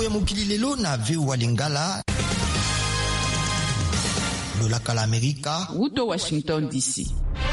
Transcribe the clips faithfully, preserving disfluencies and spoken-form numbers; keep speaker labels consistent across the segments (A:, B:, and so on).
A: ya mokili lelo na V O A Lingala. Lolaka la Amerika.
B: Uto Washington D C.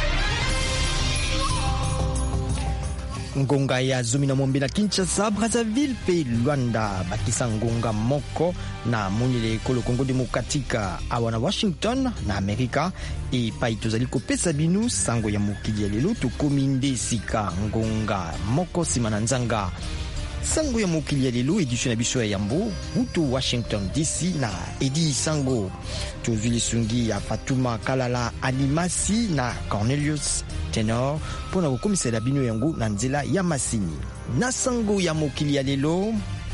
A: Ngonga ya zumi na mwambi na Kinshasa, Brazzaville pe Luanda bakisa ngonga moko na monile ekolo Kongo Demokratika awa na Washington na Amerika e pa itozali kopesa binu sango ya mokili ya lelo tukomi nde sika ngonga moko sima na nzanga. Sango ya mokili ya lelo edition na biso ya Yambo Uto Washington D C na Edi Sango tozuli sungi ya Fatuma Kalala Animasi na Cornelius Tenor pona kokomisa bino yango na nzela ya masini na sango ya mokili ya lelo.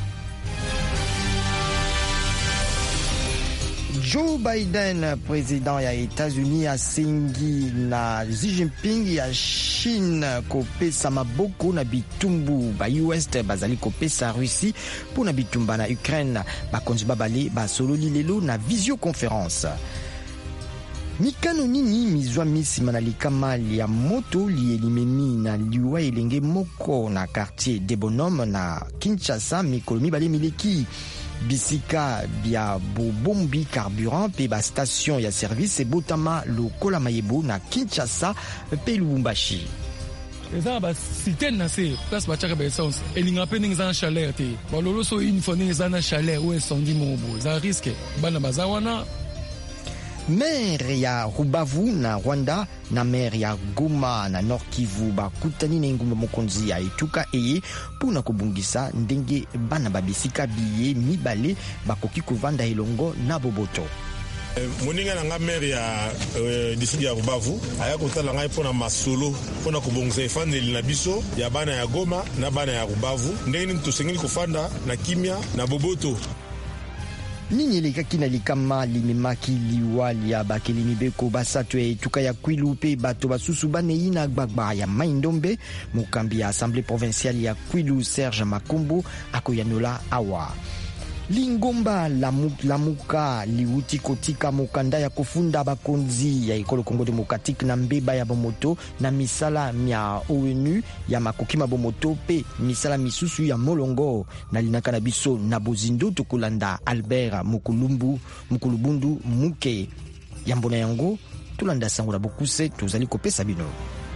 A: Joe Biden, président ya États-Unis, asengi na Xi Jinping ya Chine kopesa maboko na bitumbu ba U S bazali kopesa Russie pour na bitumba na Ukraine. Bakonzi babale basololi lelo na visioconférence. Mikano nini mizwa misima na likama ya moto lielimemi na liwa elenge moko na quartier des Bonhommes na Kinshasa mikolo mibale mileki. Bisika bia bobombi carburant pe ba station ya service e botama lokola mayebo na Kinshasa pe Lubumbashi.
C: Eza ba cité na se place ba chaka ba essence elinga pe ninga na chaleur te ba lolo so une fois ninga na chaleur ou incendie mobo za risque bana bazawana.
A: Maire ya Rubavu na Rwanda na maire ya Goma na Nord Kivu bakutani na ngumba mokonzi ya etuka eye puna kubungisa ndenge bana babisika biye mibale bakoki kovanda elongo na boboto.
D: Moninga na nga maire ya uh, district ya Rubavu aya kotala ngai pona masolo pona kubongisa efandeli na biso ya bana ya Goma na bana ya Rubavu ndenge tusengeli kufanda na kimia na boboto.
A: Nini lekaki na likama limemaki liwali ya bakeli mibeko basato ya etuka ya Kwilu pe bato basusu banei na gbagba ya Maindombe. Mokambi ya Assemblée provinciale ya Kwilu Serge Makombo akoyanola awa. Lingomba lamuka liuti kotika mokanda ya kufunda bakonzi ya ekolo Kongo Demokratique na mbeba ya bomoto na misala mya O N U ya makokima bomoto pe misala misusu ya molongo na linaka na biso na bozindo tokolanda Albert Mukulumbu Mukulubundu Muke yambona yango tulanda sango na bokuse tozali kopesa bino.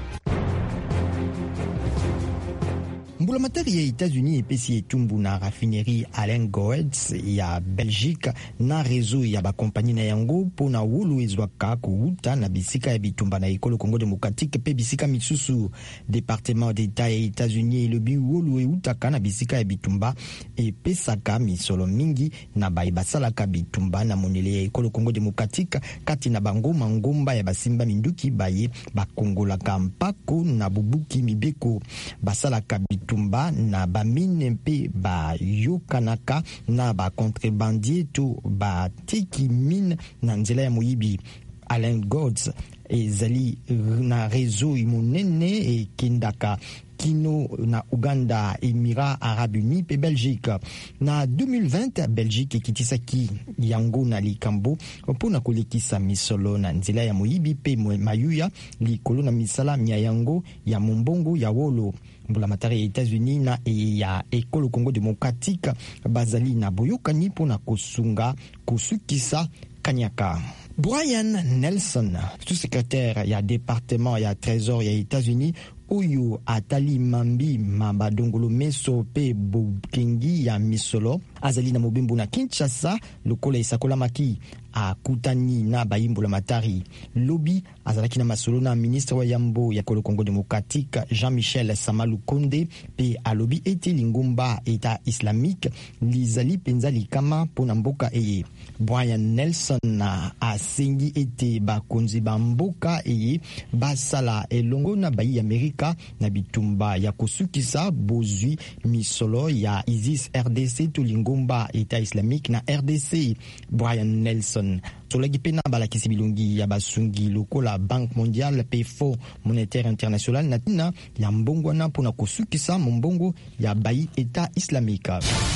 A: Mbulamatari ya États-Unis epesi etumbu na raffinerie Alain Goetz ya Belgique na réseau ya ba compagnie na yango pona wulu ezwaka kuuta na bisika ya bitumba na ekolo Congo Démocratique pe bisika misusu. Département d'État ya États-Unis elobi wulu eutaka na bisika ya bitumba epesaka misolo mingi na bai basalaka bitumba na monele ya ekolo Congo Démocratique kati na bango mangomba ya basimba minduki baye bakongolaka mpako na bubuki mibeko basalaka bitumba na bamine mpe ba yokanaka na ba contrebandier to ba tiki mine na nzela ya moyibi. Alain Goetz ezali na réseau imonene e kindaka kino na Uganda, Émirats Arabes Unis pe Belgique. Na deux mille vingt, Belgique ekitisaki yango na likambo pona kolekisa misolo na nzela ya moyibi pe mayuya likolo na misala mia yango ya mombongo ya wolo. Mbulamatari ya États-Unis na e ya ekolo Congo Démocratique bazali na boyokani pona kosunga kosukisa kanyaka. Brian Nelson, sous-secrétaire ya département ya trésor ya États-Unis oyo atali mambi mabadongolo meso pe bokengi ya misolo azali na mobimbo na Kinshasa lokola isakola maki akutani na bayimbola matari lobi azalaki na masolo na ministre wa yambo ya kolo Congo Démocratique Jean-Michel Samalu Konde pe alobi eti lingomba eta islamique lizali penza likama pona mboka eye. Brian Nelson na asengi ete bakonzi bamboka eye basala elongo na bayi Amerika na bitumba ya kosukisa bozwi misolo ya ISIS R D C to lingomba eta islamique na R D C. Brian Nelson solagi pena balakisi bilongi ya basungi lokola Banque mondiale pe Fonds monétaire international na tina ya mbongo na pona kosukisa mbongo ya bayi eta islamique.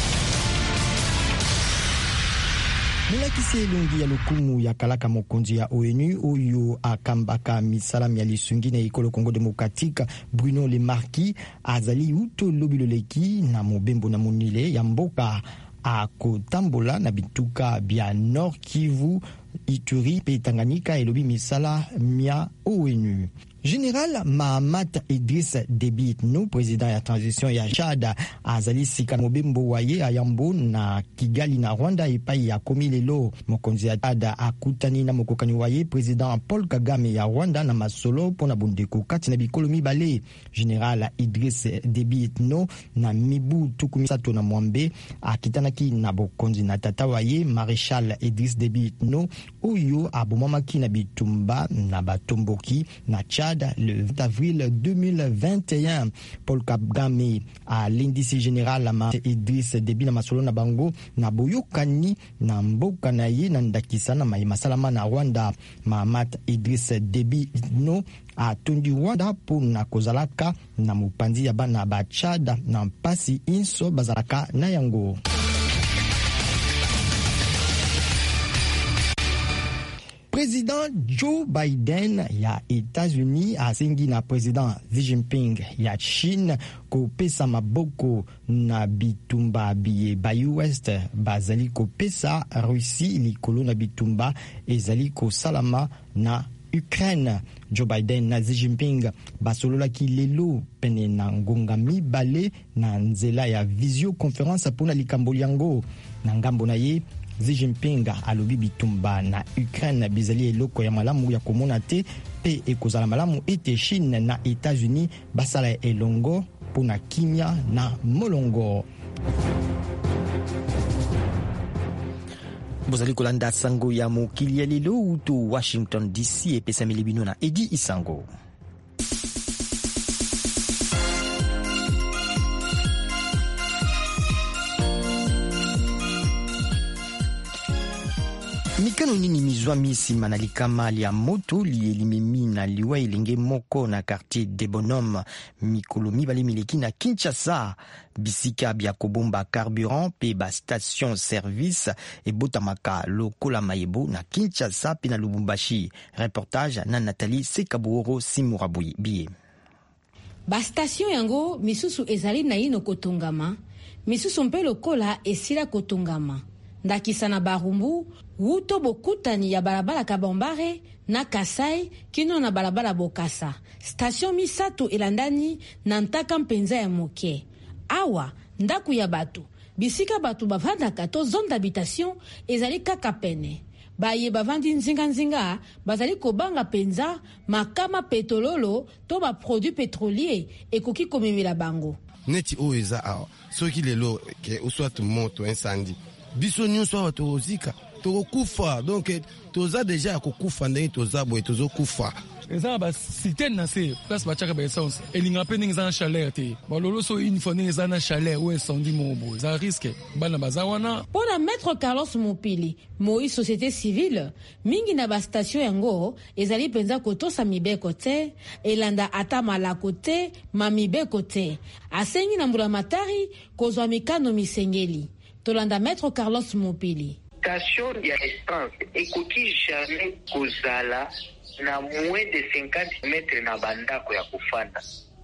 A: Mulakisi elongi ya lokumu ya kalaka mokonzi ya O N U oyo akambaka misalam ya lisungi na ekolo Congo Démocratique Bruno Le Marquis azali uto lobiloleki na mobembo na monile ya mboka akotambola na bituka bia Nord Kivu, Ituri pe Tanganyika elobi misala mia O N U. Général Mahamat Idriss Déby Itno, président ya transition ya Tchad, azali sika mobembo waye ayambo na Kigali na Rwanda epai ya komi lelo. Mokonzi ya Tchad akutani na mokokani waye président Paul Kagame ya Rwanda na masolo pona bundeko kati na bikolo mibale. Général Idriss Déby Itno na mibu tukumi sato na mwambe akitanaki na bokonzi na tata waye Maréchal Idriss Déby Itno oyo abomamaki na bitumba na batomboki na Tchad le vingt avril deux mille vingt et un. Paul Kagame à l'indice général Mahamat Idriss Déby na masolo na bango na boyokani na mboka na ye na ndakisa na mai masalama na Rwanda. Mahamat Idriss Déby Itno a tondi Rwanda po na kozalaka na mopanzi ya bana ba Tchad na mpasi inso bazalaka na yango. Président Joe Biden ya États-Unis asengi na président Xi Jinping ya Chine kopesa maboko na bitumba biye ba U S bazali kopesa Russie likolo na bitumba ezali kosalama na Ukraine. Joe Biden na Xi Jinping basololaki lelo pene na ngonga mibale na nzela ya visioconférence pona likambo yango. Na ngambo na ye Xi Jinping alobi bitumba na Ukraine bizali eloko ya malamu ya komona te pe ekozala malamu ete Chine na États-Unis basala elongo pona kimia na molongo. Bozali kolanda sango ya mokili ya lelo uto Washington D C epesa milibino na Edi Isango. Mikano nini mizwa misi manalikama lia moto lielimimi na liwa ilenge moko na quartier des Bonhommes mikolo mibale mileki na Kinshasa. Bisika bia kobomba carburant pe ba station service e botamaka lokola mayebo na Kinshasa pe na Lubumbashi. Reportage na Nathalie Sekabuoro Simurabuyi biye.
B: Ba station yango misusu ezali na ino kotongama, misusu mpe lokola esila kotongama. Ndakisa na Barumbu, wuto bokutani ya balabala Kabambare na Kasai kino na balabala Bokasa. Station misato elandani na ntaka mpenza ya moke. Awa, ndaku ya batu. Bisika batu bavanda kato zone d'habitation ezali kaka pene. Baye bavandi nzinga nzinga, bazali kobanga penza, makama petrololo, to ba produit pétrolier ekoki komemela bango.
E: Neti o eza awa, soki lelo ke uswat moto incendie. Biso nyonso wa tozika tokufa donc toza deja kokufa ndenge toza boye tozokufa
C: eza ba cité na se place ba chaka ba essence elinga pe ninga za chaleur te ba lolo so une fois ninga na chaleur ou incendie mobo za risque bana bazawana.
B: Pona maître Carlos Mopili Moïse société civile mingi na ba station yango ezali penza kotosa mibeko te elanda ata malako te mamibeko te asengi na mbula matari kozwa mikano misengeli. Tolanda maître Carlos Mopili.
F: Station ya essence ekoki jamais kozala na moins de cinquante mètres na bandako ya kufanda.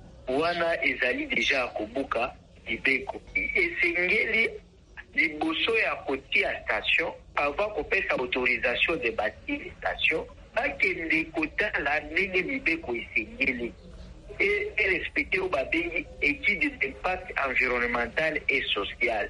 F: Wana ezali deja kobuka libeko. Esengeli liboso ya kotia station avant kopesa autorisation de bâtir station bakende kotala ndenge libeko esengeli. Et respecter au babengi étude d'impact environnemental et social.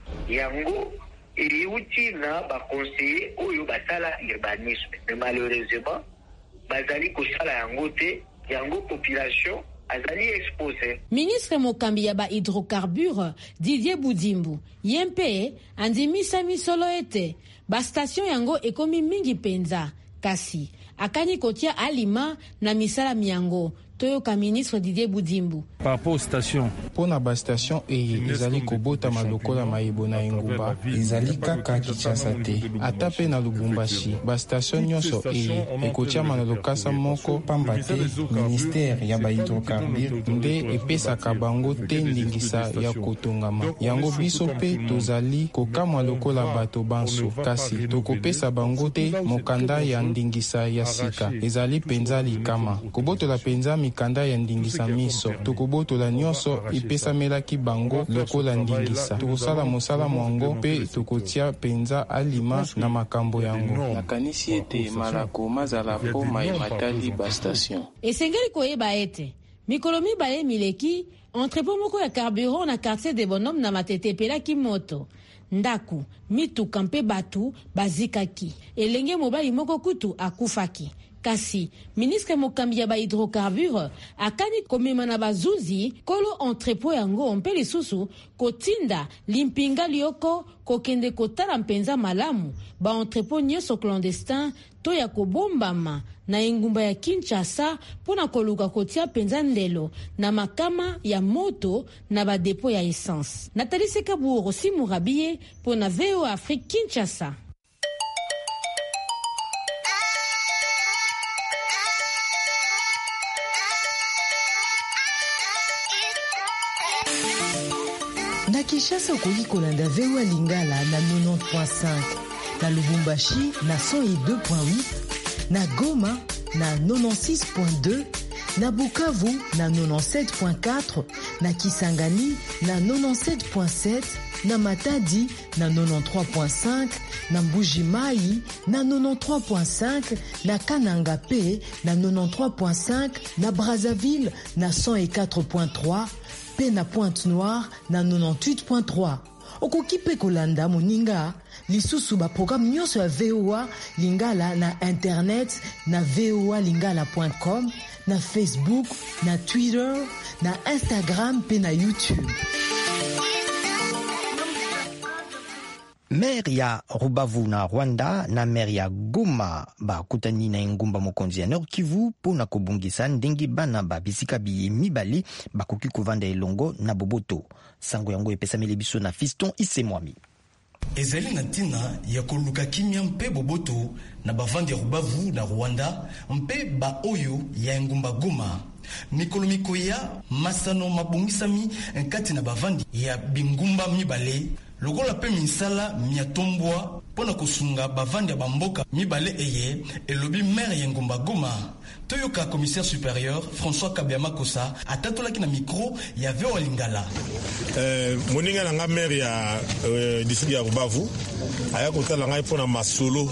F: Yango eriuti na ba conseiller oyo basala urbanisme mais malheureusement bazali kosala yango te yango population azali exposé.
B: Ministre Mokambi ya ba hydrocarbures Didier Boudimbu yempe andimisa misolo ete ba station yango ekomi mingi penza kasi akani kotia alima na misala miyango. Toyoka ministre Didier Boudimbu.
G: Par rapport aux stations.
H: Pona ba station eye ezali kobota malokola mayebo na Engumba ezali kaka Kinshasa te. Ata pe na Lubumbashi ba station nyonso eye ekotia na lokasa moko pamba te ministère ya ba hydrocarbures nde epesaka bango te ndingisa ya kotongama. Yango biso pe tozali kokamwa lokola bato banso kasi tokopesa bango te mokanda ya ndingisa ya sika ezali penza likama. Kobotola penza mikanda ya ndingisa miso. Tokobotola nyonso epesamelaki bango lokola ndingisa. Tokosala mosala mwango pe tokotia penza alima na makambo yango. Nakanisi ete malako mazala po maimatali ba station.
B: Esengeli koyeba ete mikolo mibale mileki entrepôt moko ya carburant na quartier de Bonhomme na Matete pelaki moto. Ndaku mituka mpe batu bazikaki. Elenge mobali moko kutu akufaki. Kasi ministre mokambi ya ba hydrocarbure akani komema na bazuzi kolo entrepôt yango mpe lisusu kotinda limpinga lioko kokende kotala mpenza malamu ba entrepôt nyonso clandestin to ya kobombama na engumba ya Kinshasa pona koluka kotia penza ndelo na makama ya moto na ba depo ya essence. Nathalie Sekaburo Simurabie pona V O A Afrique Kinshasa.
G: Na Kinshasa okoki kolanda V O A Lingala na quatre-vingt-dix point cinq, na Lubumbashi na cent deux point huit, na Goma na quatre-vingt-six point deux, na Bukavu na quatre-vingt-dix-sept point quatre, na Kisangani na quatre-vingt-dix-sept point sept, na Matadi na quatre-vingt-treize point cinq, na Mbuji-Mayi na quatre-vingt-treize point cinq, na Kananga P na quatre-vingt-treize point cinq, na Brazzaville na cent quatre point trois, pe na Pointe-Noire na quatre-vingt-dix-huit point trois. Okoki pe kolanda moninga lisusu ba programme nyonso ya V O A Lingala na internet na v o a lingala point com, na Facebook, na Twitter, na Instagram pe na YouTube.
A: Maire ya Rubavu na Rwanda na maire ya Goma bakutani na engumba mokonzi ya Nord Kivu pona kobungisa ndenge bana ba bisika biye mibali bakoki kovanda elongo na boboto. Sango yango epesameli biso na Fiston Isemwami.
I: Ezali na tina ya koluka kimia mpe boboto na bavandi ya Rubavu na Rwanda mpe ba oyo ya engumba Goma. Mikolo mikoya masano mabungisami nkati na bavandi ya bingumba mibale lokola pe misala miatombwa pona kosunga bavandi ya bamboka mibale eye elobi maire ya ngumba Goma. Toyoka commissaire supérieur François Kabiama Kosa atatolaki na micro ya V O A Lingala.
D: Euh, moninga na nga maire ya euh, district ya Rubavu aya kotala ngai pona masolo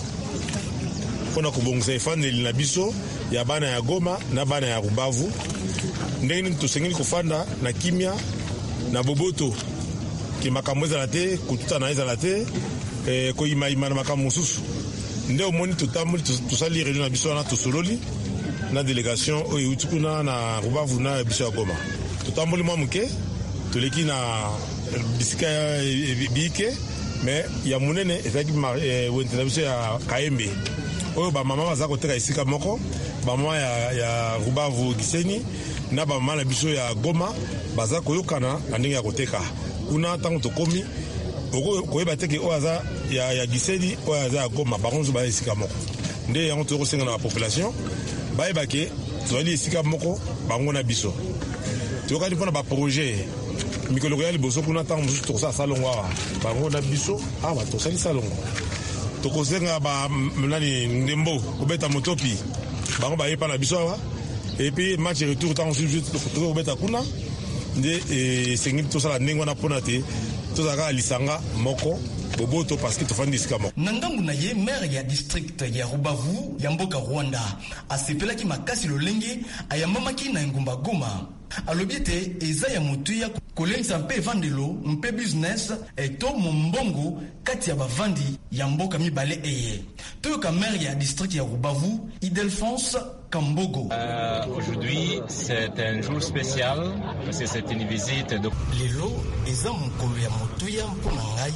D: pona kobongisa efandeli na biso ya bana ya Goma na bana ya Rubavu ndenge tosengeli kofanda na kimia na boboto ki makambo ezala te kututa na ezala te eh, koyimayima na makambo mosusu nde omoni totamboli tosali réunion na biso wana tosololi na délégation oyo euti kuna na Rubavu na biso ya Goma totamboli mwa moke toleki na bisika biyike me ya monene ezalaki wente na biso ya Kayembe oyo bamama baza koteka esika moko bamama ya, ya Rubavu Gisenyi na bamama na biso ya Goma baza koyokana na ndenge ya koteka kuna tango tokomi koyeba teke oyo aza ya, ya Gisenyi oyo aza ya Goma bakonzo baya esika moko nde yango tokosenga na population bayebake tozali esika moko bango na biso toyokani mpona baprojet mikolo ya liboso kuna tango mosusu tokosala salongo awa bango na biso awa tosali salongo tokosenga ba nani ndembo kobeta motopi bango bayepa na biso awa epi match retour tango mosusu tokobeta kuna nde esengeli tosala ndenge wana mpona te tozalaka lisanga moko boboto parce que tofandi esika moko.
I: Na ngambu na ye maire ya district ya Rubavu ya mboka Rwanda asepelaki makasi lolenge ayambamaki na engumba Goma alobi ete eza ya motuya kolengisa mpe evandelo mpe business eto mombongo kati ya bavandi ya mboka mibale eye. Toyoka maire ya district ya Rubavu Idelphonse Kambogo.
J: Euh, aujourd'hui, c'est un jour spécial parce que c'est une visite de...
I: Lelo eza mokolo ya motuya mpona ngai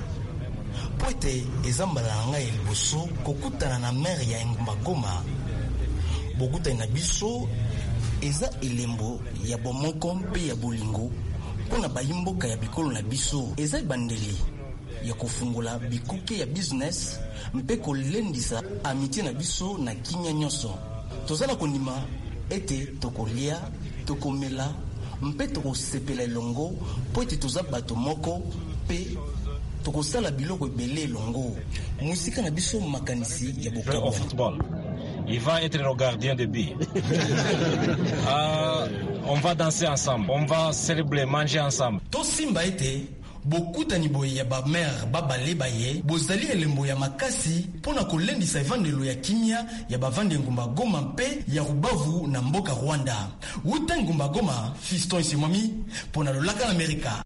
I: po ete eza mbala na ngai liboso kokutana na maire ya engumba Goma. Bokutani na biso eza elembo ya bomoko mpe ya bolingo mpona bayimboka ya bikolo na biso eza ebandeli ya kofungula bikuke ya business mpe kolendisa amitié na biso na kinya nyonso. Tozala kondima ete tokolia tokomela mpe tokosepela elongo po ete toza bato moko mpe tokosala biloko ebele elongo musika na biso makanisi ya bokabu.
J: il va être le gardien de but. euh, on va danser ensemble, on va célébrer, manger ensemble.
I: To simba ete bokutani boye ya ba mère babale baye bozali elembo ya makasi pona kolendisa evandelo ya kimia ya bavande ngumba Goma mpe ya Rubavu na mboka Rwanda. Wuta ngumba Goma, Fiston Isimami pona lolaka Amerika.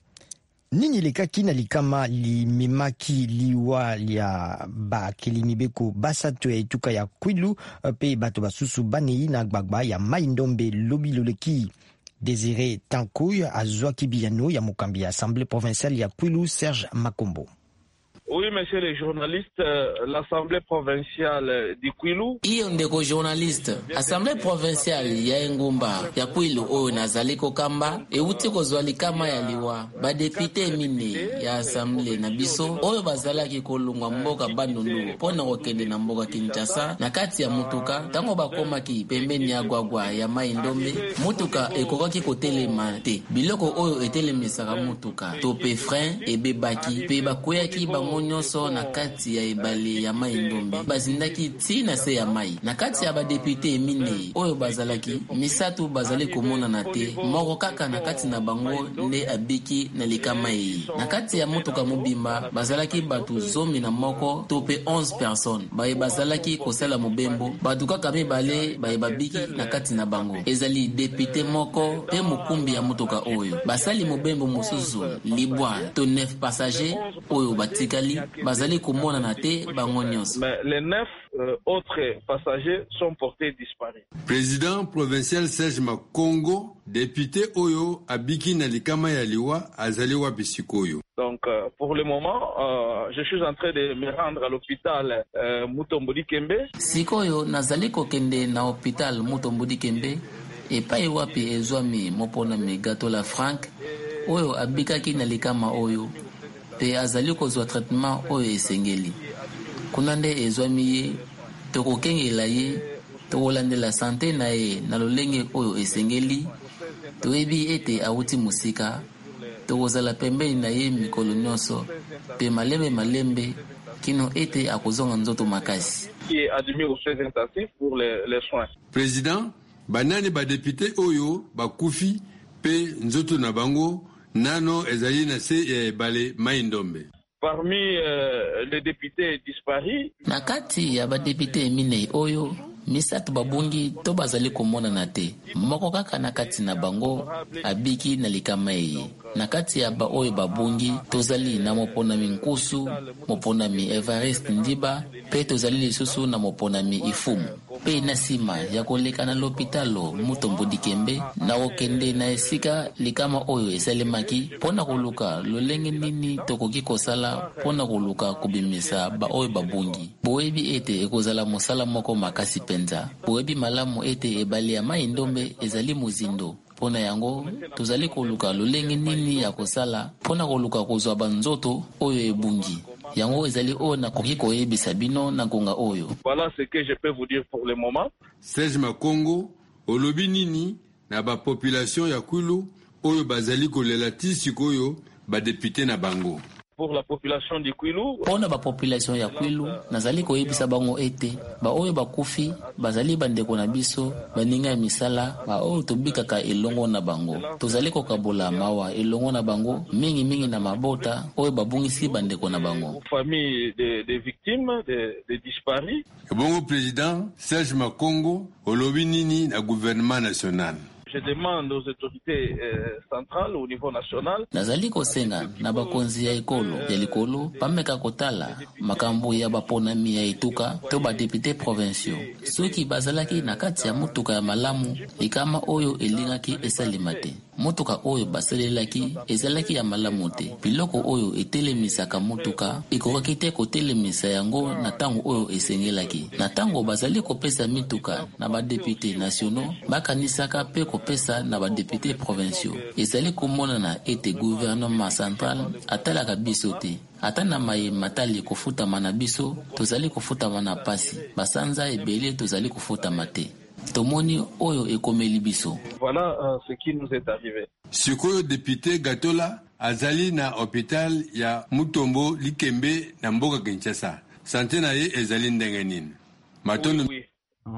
A: Nini lekaki na likama limemaki liwa lia ba kilimibeko basatu ya etuka ya Kwilu pe bato basusu banei na gbagba ya Mai Ndombe lobi loleki. Désiré Tankouy azwaki biyano ya mokambi ya Assemblée provinciale ya Kwilu Serge Makombo.
K: Oui, monsieur le journaliste, euh, l'Assemblée provinciale du Kwilu.
L: Iyo ndeko journaliste, Assemblée provinciale ya Ngumba ya Kwilu oyo nazali kokamba euti kozwali kama ya liwa ba député mine ya Assemblée na biso oyo bazalaki kolungwa mboka Bandundu pona kokende na mboka Kinshasa na kati ya mutuka tango bakomaki pembeni ya gwagwa ya Mai Ndombe mutuka ekokaki kotelema te biloko oyo etelemisaka mutuka tope frein ebebaki pe bakoyaki bango nyonso na kati ya ebale ya Mai Ndombe bazindaki ti na se ya mai na kati ya ba député mine oyo bazalaki misatu bazali komona na te moko kaka na kati na bango nde abiki na likama yi na kati ya mutuka mobimba bazalaki batu zomi na moko tope onze personnes baye bazalaki kosala mobembo batu kaka mibale baye babiki na kati na bango ezali député moko pe mukumbi ya mutuka oyo basali mobembo mususu libwa to neuf passagers oyo batikali bazali komona na te bango nyonso.
K: Mais les neuf euh, autres passagers sont portés disparus.
M: Président provincial Serge Makongo, député oyo abiki na likama ya liwa azali wa bisikoyo.
K: Donc euh, pour le moment, euh, je suis en train de me rendre à l'hôpital euh, Mutombodi Kembe.
L: Sikoyo nazali kokende na hôpital Mutombodi Kembe epai wapi ezwami mopona mi gato la Frank oyo abikaki na likama oyo pe azali kozwa traitement oyo esengeli kuna nde ezwami ye tokokengela ye tokolandela sante na ye na lolenge oyo esengeli toyebi ete awuti musika tokozala pembeni na ye mikolo nyonso pe malembe malembe kino ete akozonga nzoto makasi
K: qui est admis aux soins intensifs pour les, les soins.
M: Président banani ba député oyo bakufi pe nzoto na bango nano ezali na se ya bale Mai Ndombe.
K: Parmi euh, les députés disparus,
L: na kati ya ba député mine oyo misatu babungi to bazali komona na te moko kaka na kati na bango abiki na likama yi na kati ya ba oyo babungi tozali na mopona minkusu mopona mi Evariste Ndiba pe tozali lisusu na mopona mi Ifumu pe na sima ya koleka na l'hôpitalo Mutombodi Kembe na okende na esika likama oyo esalemaki pona koluka lolenge nini tokoki kosala pona koluka kubimisa ba oyo babungi boyebi ete ekozala mosala moko makasi penza boyebi malamu ete ebali ya Mai Ndombe ezali muzindo pona yango tozali koluka lolenge nini ya kosala pona koluka kozwa banzoto oyo ebungi yango ezali oyo nakoki koyebisa bino na ngonga oyo.
K: Voilà ce que je peux vous dire pour le moment.
M: Serge Makongo olobi nini na ba population ya Kwilu oyo bazali kolela ti sikoyo ba député na bango.
K: Pour la population du Kwilu,
L: pona ba population ya Kwilu nazali koyebisa bango ete ba oyo bakufi bazali bandeko na biso baninga ya misala ba oyo tobikaka elongo na bango tozali kokabola mawa elongo na bango mingi mingi na mabota oyo babungisi bandeko na bango
K: famille des de victimes des de disparus.
M: Bongo président Serge Makongo olobi nini na gouvernement national.
K: Je demande aux autorités euh, centrales au niveau national.
L: Nazali kosenga na bakonzi ya ekolo ya likolo pameka kotala makambo ya baponami ya etuka to ba député provinciaux. Soki bazalaki na kati ya mutuka ya malamu ikama oyo elingaki esalimate. Mutuka oyo basalelaki ezalaki ya malamu te. Biloko oyo etelemisaka mutuka ikokaki te kotelemisa yango na tango oyo esengelaki. Na tango bazali kopesa mituka na ba député nationaux bakanisaka pe pesa na ba députés provinciaux ezali komona na ete gouvernement central atalaka biso te ata na maye matali kofuta mana biso tozali kofuta mana pasi basanza ebele tozali kofuta mate tomoni oyo ekomeli biso.
K: Voilà uh, ce qui nous est arrivé.
M: Sikoyo député Gatola azali na hôpital ya Mutombo Likembe na mboka Kinshasa. Santé na ye ezali ndenge nini? Matondo
K: oui, oui.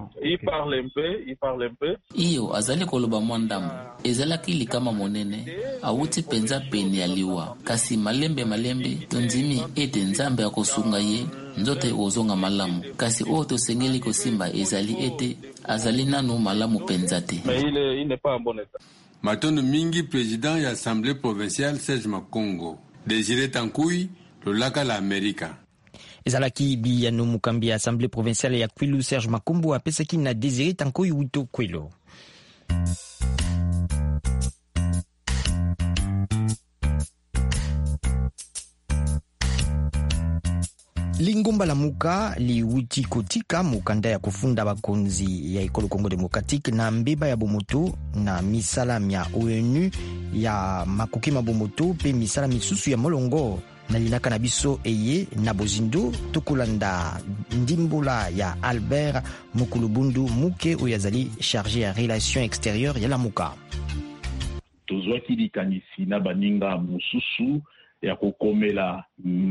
K: Il parle un peu, il parle un peu.
L: Iyo azali koloba mwandamu ezalaki likama monene awuti penza pene yaliwa kasi malembe malembe tonzimi ete nzambe akosunga ye nzote ozonga malamu kasi o to sengeli kosimba ezali ete azali nanu malamu penza te.
K: Mais il est, il n'est pas en bon état.
M: Matondo mingi président ya assemblée provinciale Serge Makongo Désiré Tankoui lolaka la Amerika.
A: ezalaki biyano mukambi ya assemblée provinciale ya Kwilu Serge Makombo apesaki na Désiré Tankoui Wito Kwelo. Lingomba la muka liwiti kotika mukanda ya kufunda bakonzi ya ekolo Congo Democratique na mbeba ya bomoto na misala mya O N U ya makukima bomoto pe misala misusu ya molongo na linaka na biso eye na bozindo tokolanda ndimbola ya Albert Mukulubundu muke oyazali chargé ya relation extérieure ya la muka.
N: Tozwaki likanisi na baninga mususu ya kokomela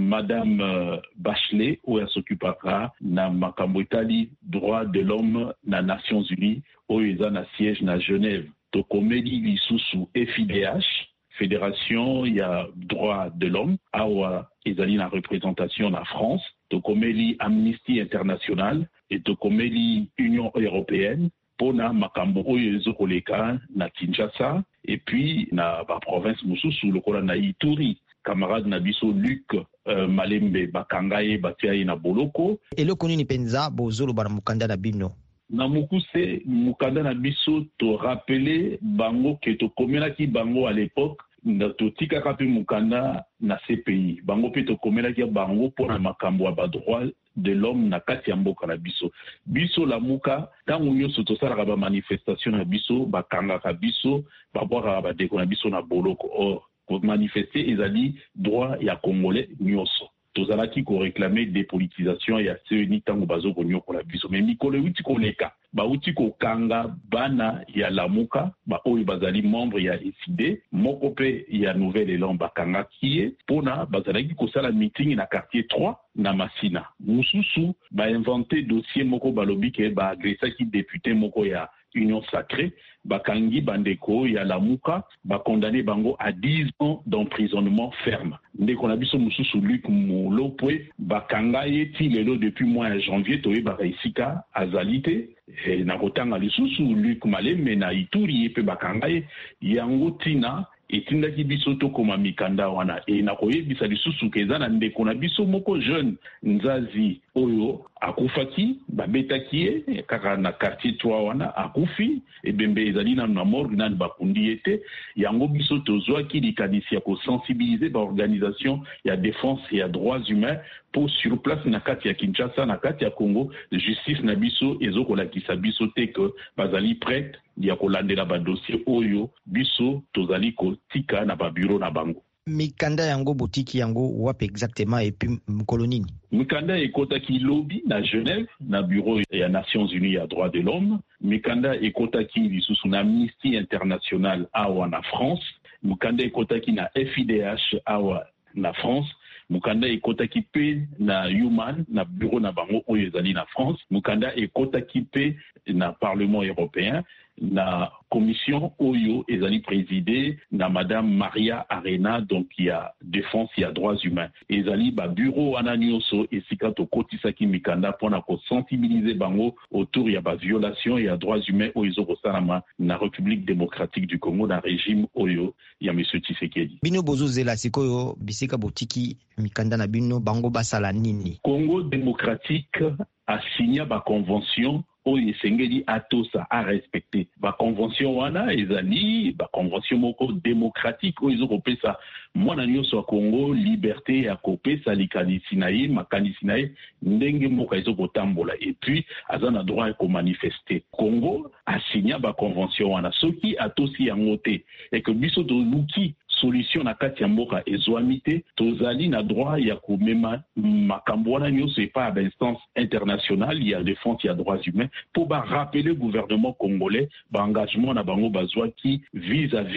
N: Madame Bachelet oyo s'occupera na makambo etali droit de l'homme na Nations Unies oyo eza na siège na Genève. Tokomeli lisusu F I D H Fédération ya droit de l'homme awa ezali na représentation na France. Tokomeli Amnesty International et tokomeli Union Européenne pona makambo oyo ezokoleka na Kinshasa et puis na ba province mususu lokola na Ituri. Camarade Nabiso Luc uh, Malembe bakangaye batiaye na boloko.
A: Eloko nini penza bozolo bara mukanda na bino?
N: Na mukuse mukanda na biso to rappeler bango ke to komelaki bango à l'époque na to tika kapi mukanda na C P I. Bango pe to komelaki bango pona makambo ba droit de l'homme na kati ya mboka na biso. Biso la muka tangu nyoso to sala ba manifestation na biso bakanga ka biso ba bora ba deko na biso na boloko. Or pour manifester ezali droit ya congolais nyonso tozalaki ko réclamer dépolitisation ya C E N I tango bazo ko nyoko la biso mais mikolo uti koleka ba uti ko kanga bana ya lamuka ba oyo bazali membre ya F I D moko pe ya Nouvelle Élan bakanga kie pona bazalaki ko sala meeting na quartier trois na Masina mususu ba inventer dossier moko balobi ke ba agressaki député moko ya Union Sacrée, bakangi bandeko ya lamuka, ba condamné bango à dix ans d'emprisonnement ferme. Ndeko na biso mususu Luc Mulopwe, bakanga yeti lelo depuis mois janvier toye ba isika azalite e na kotanga lisusu Luc Malembe na Ituri pe bakanga ye yango tina etindaki biso to koma mikanda wana e na koyebisa lisusu keza na ndeko na biso moko jeune Nzazi oyo akufaki babetaki ye kaka na quartier trois wana akufi ebembe ezali na na morgue na bakundi ete yango biso tozwaki likanisi ya ko sensibiliser ba organisation ya défense ya droits humains pour sur place na kati ya Kinshasa na kati ya Congo justice na biso ezokolakisa biso te que bazali prêt ya kolandela ba dossier oyo biso tozali ko tika na ba bureau na bango.
A: Mikanda yango botiki yango wapi exactement et puis mkolonini?
N: Mikanda ekotaki lobby na Genève na bureau ya Nations Unies ya droits de l'homme. Mikanda ekotaki lisusu na Amnesty International awa na France. Mikanda ekotaki na F I D H awa na France. Mukanda ekotaki pe na Human na bureau na bango oyo ezali na France. Mukanda ekotaki pe na Parlement européen na commission oyo ezali présidée na Madame Maria Arena donc il y a défense il y a droits humains ezali ba bureau wana nyonso esika to kotisaki mikanda pona ko sensibiliser bango autour ya ba violation ya droits humains oyo ezokosalama na République démocratique du Congo na régime oyo ya Monsieur Tshisekedi.
A: Bino bozozela sikoyo bisika botiki mikanda na bino bango basala nini?
N: Congo démocratique a signé ba convention oyo esengeli atosa a respecter ba convention wana ezali ba convention moko démocratique oyo ezokopesa mwana nyonso ya Congo liberté ya kopesa likanisi na ye makanisi na ye ndenge moko ezokotambola et puis aza na droit ya komanifester. Congo a signé ba convention wana soki atosi yango te et que biso toluki solution na kati ya mboka ezwami te tozali na droit ya komema makambo wana nyonso epa ya instance internationale ya défense ya droits humains pour ba rappeler gouvernement congolais ba engagement na bango bazwaki vis-à-vis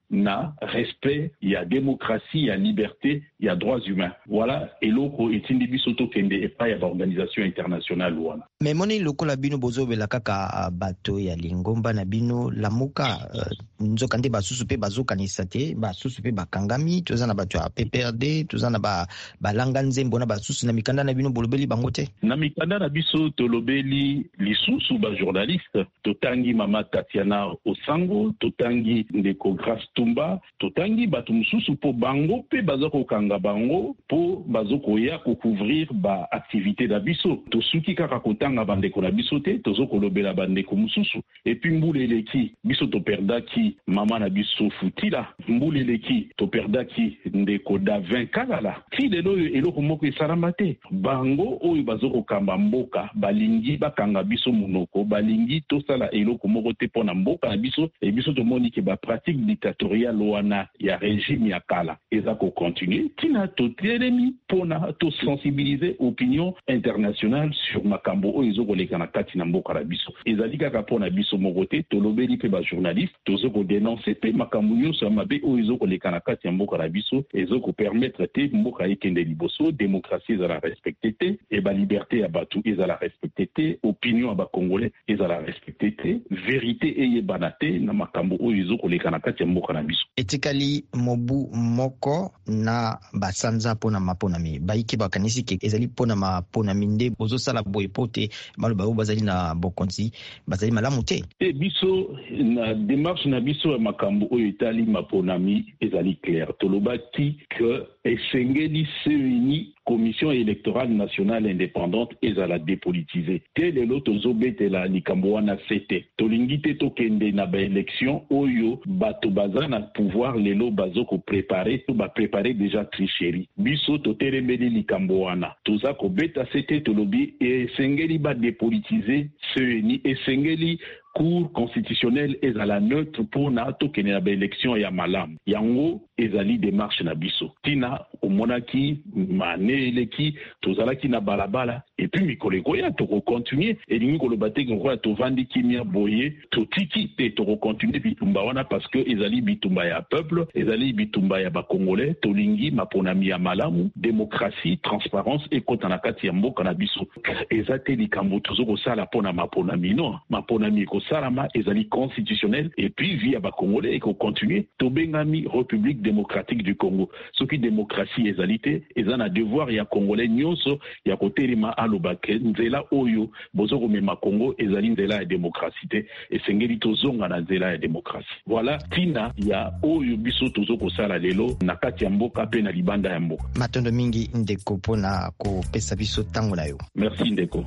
N: na respect ya démocratie ya liberté ya droits humains. Voilà eloko etindi biso tokende epai ya baorganisation internationale wana.
A: Mais moni lokola bino bozobela kaka bato ya lingomba na bino lamuka uh, nzoka nde basusu pe bazokanisa te basusu pe bakangami toza na bato ya P P R D toza na ba balanga nzembo na basusu na mikanda na bino bolobeli bango te.
N: Na mikanda na biso tolobeli lisusu ba journaliste totangi mama Tatiana Osango totangi ndeko Grace Tumba totangi bato mususu po bango pe bazoko kanga bango po bazoko ya ko couvrir ba activité da biso tosuki kaka kotanga bandeko na biso te tozoko lobela bandeko mususu et puis mbuleleki biso to perdaki mama na biso Futila mbuleleki to perdaki ndeko Davin Kalala ti lelo eloko moko esalama te bango oyo bazoko kamba mboka balingi bakanga biso munoko balingi tosala eloko moko te pona mboka na biso e biso tomoni ke ba pratique dictatoriale wana ya régime ya kala eza ko continuer tina to telemi pona to sensibiliser opinion internationale sur makambo oyo ezokoleka na kati na mboka na biso ezali kaka pona biso moko te tolobeli pe ba journaliste tozoko dénoncer pe makambo nyonso ya mabe oyo ezokoleka na kati ya mboka na biso ezoko permettre te mboka ekende liboso démocratie ezala respecté te e ba liberté ya batu ezala respecté te opinion ya ba congolais ezala respecté te vérité eyebana te na makambo oyo ezokoleka na kati ya mboka na biso
A: etikali mobu moko na basanza pona maponami baiki bakanisi ke ezali pona maponami nde bozosala boye pote maloba oyo bazali na bokonzi bazali malamu te
N: e biso na démarche na biso ya makambo oyo etali maponami ezali clair tolobaki que esengeli seuni commission électorale nationale indépendante ezala dépolitisée te lelo tozobetela likambo wana sete tolingi te tokende na baélection oyo bato baza na pouvoir lelo bazoko préparer to bapréparer déjà tricherie biso totelemeli likambo wana toza kobeta sete tolobi esengeli badépolitiser seuni esengeli cour constitutionnelle ezala neutre pona tokende na baélection ya malamu yango ezali démarche na biso tina omonaki mane eleki tozalaki na balabala et puis mikolo ekoya tokokontinue elingi koloba te ngoya tovandi kimia boye totiki te tokokontinue bitumba wana parce que ezali bitumba ya peuple ezali bitumba ya bakongolais tolingi maponami ya malamu démocratie transparence ekota na kati ya mboka na biso eza te likambo tozokosala mpona maponami no maponami ekosalama ezali constitutionnel et puis via bakongolais ekokontinue tobengami république démocratique du Congo soki démocratie ezali te eza na devoir ya congolais nyonso ya kotelema alobake nzela oyo bozoko mema Congo ezali nzela ya démocratie te esengeli tozonga na nzela ya démocratie voilà tina ya oyo biso tozoko sala lelo na kati ya mboka pe na libanda ya mboka
A: matondo mingi ndeko pona kopesa biso tango na yo
N: merci ndeko.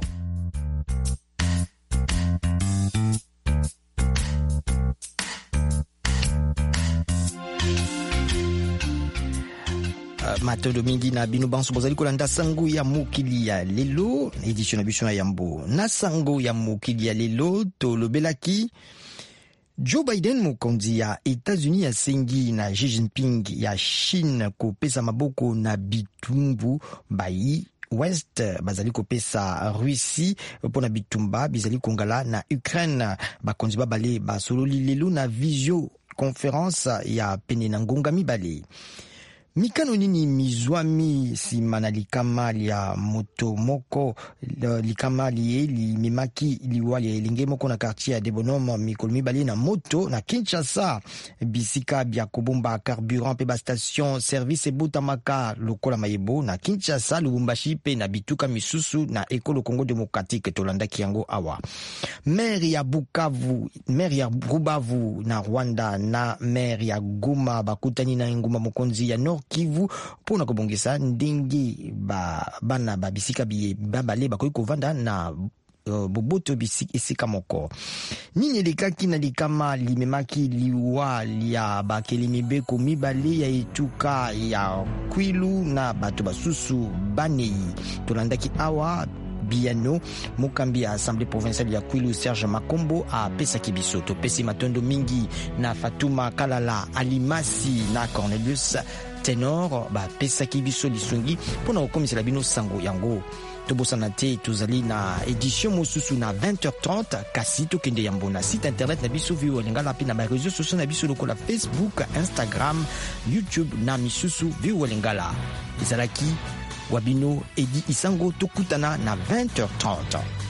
A: Matondo mingi na bino banso bozali kolanda sango ya mokili ya lelo edition na biso na yambo na sango ya mokili ya lelo tolobelaki Joe Biden mokonzi ya États-Unis asengi na Xi Jinping ya Chine kopesa maboko na bitumbu bai West bazali kopesa Russie pona bitumba bizali kongala na Ukraine bakonzi babale basololi lelo na visio conference ya pene na ngonga mibale mikano nini mizwami simana likamali ya moto moko likamali eli mimaki liwali ya elinge moko na quartier ya Debonoma mikolo mibali na moto na Kinshasa bisika bya kobomba carburant pe ba station service ebutamaka lokola mayebo na Kinshasa Lubumbashi pe na bituka misusu na ekolo Congo démocratique tolanda kiango awa maire ya Bukavu maire ya Rubavu na Rwanda na maire ya Goma bakutani na nguma mokonzi ya Nord Kivu pona kobongesa ndingi ba bana ba bisika biye babale bakoki kovanda na Uh, boboto bisiki esika moko nini lekaki na likama limemaki liwa ya bakeli mibeko mibale ya etuka ya Kwilu na bato basusu banei tolandaki awa Biano mokambi ya Assemblée provinciale ya Kwilu Serge Makombo a pesa kibiso to pesi matondo mingi na Fatuma Kalala Alimasi na Cornelius tenor bapesaki biso lisungi mpona kokomisela bino sango yango. Tobosana te tozali na édition mosusu na vingt heures trente kasi tokende yambo na site internet na biso V O A Lingala mpe na bareseau sociaux na biso lokola Facebook, Instagram, YouTube na misusu V O A Lingala. Ezalaki Wabino Edi Isango tokutana na vingt heures trente.